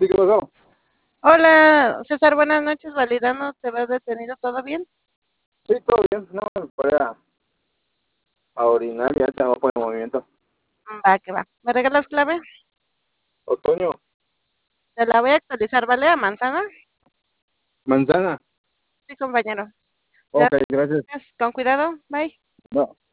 Sí, ¿qué pasó? Hola, César, buenas noches, validando, ¿te ves detenido? ¿Todo bien? Sí, todo bien. No, me voy a orinar y ya te voy a poner en movimiento. Va, que va. ¿Me regalas clave? Otoño, Te la voy a actualizar, ¿vale? A manzana. manzana. Sí, compañero. Ok, gracias. Gracias. Con cuidado. Bye. No.